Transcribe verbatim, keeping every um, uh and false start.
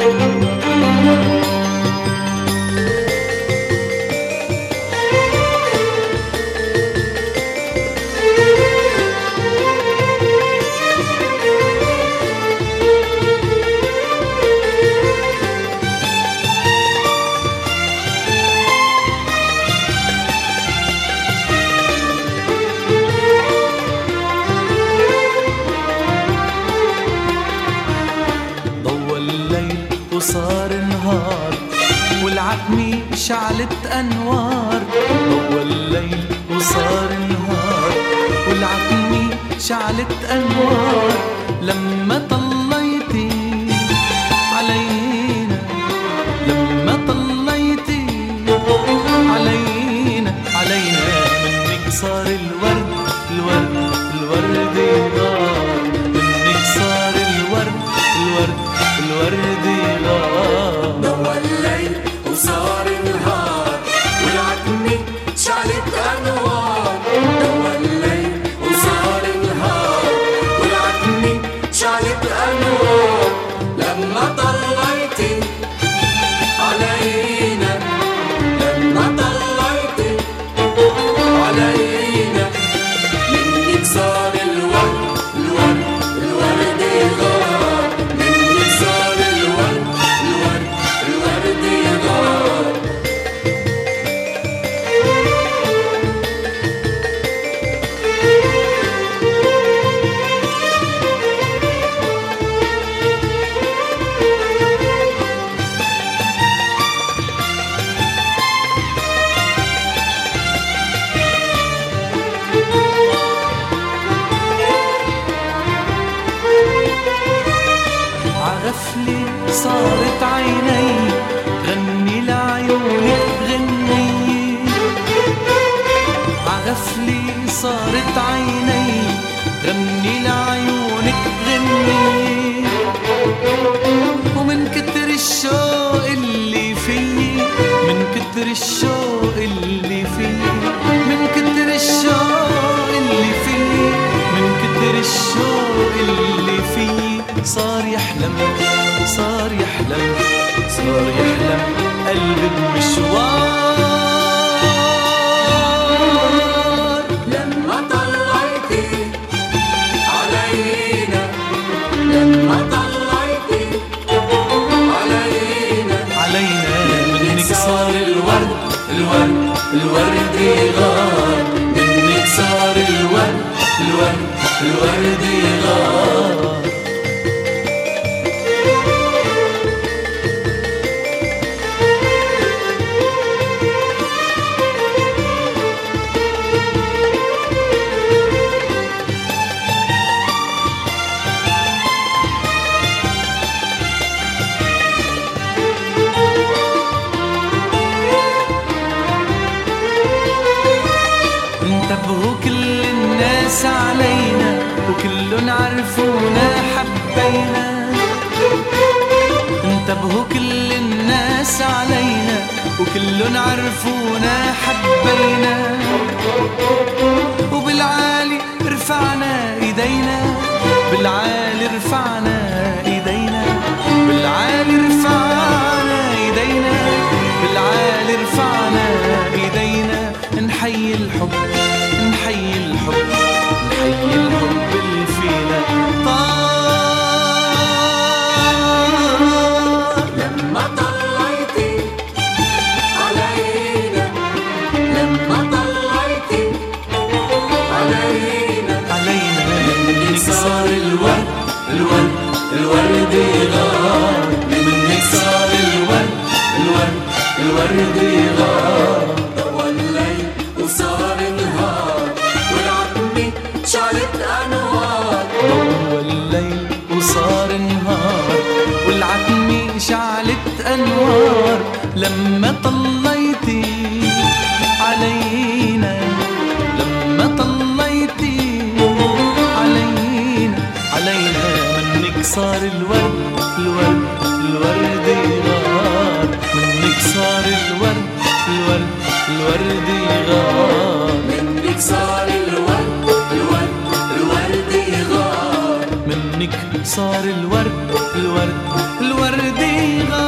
وصار نهار والعتمة شعلت أنوار. ضوى الليل وصار نهار والعتمة شعلت أنوار. لما طليتي علينا لما طليتي علينا علينا منك صار الورد الورد الورد غار. منك صار الورد الورد الورد غار. ضوى الليل وصار النهار والعتمة شعلت أنوار. ضوى الليل وصار النهار والعتمة شعلت أنوار. لما طليتي علينا لما طليتي علينا منك صار الورد الورد الورد غار. منك صار الورد الورد الورد غار. عغفلي صارت عيني غني لعيونك غني. عغفلي صارت عيني غني لعيونك غني. ومن كتر الشوق اللي فيي من كتر الشوق اللي فيي من كتر الشوق اللي فيي من كتر الشوق اللي فيي صار يحلم صار يحلم صار يحلم قلبي بمشوار. لما طليتي علينا لما طليتي علينا علينا منك صار الورد الورد الورد غار. منك صار الورد الورد الورد غار. انتبهوا كل الناس علينا وكلن عرفونا حبينا. انتبهوا كل الناس علينا وكلن عرفونا حبينا. وبالعالي رفعنا ايدينا بالعالي رفعنا ايدينا بالعالي رفعنا ايدينا بالعالي رفعنا ايدينا. نحيي الحب نحيي الحب نحيي الحب اللي فينا طار. لما طليتي علينا لما طليتي علينا علينا منك صار الورد الورد الورد غار. منك صار الورد الورد الورد غار. ضوى الليل وصار النهار والعتمة شعلت أنوار. ضوى الليل وصار نهار والعتمة شعلت أنوار. لما طليتي علينا لما طليتي علينا علينا منك صار الورد الورد الورد غار. منك صار الورد الورد الورد غار. منك صار الورد الورد الورد غار. منك صار الورد الورد الورد يغار.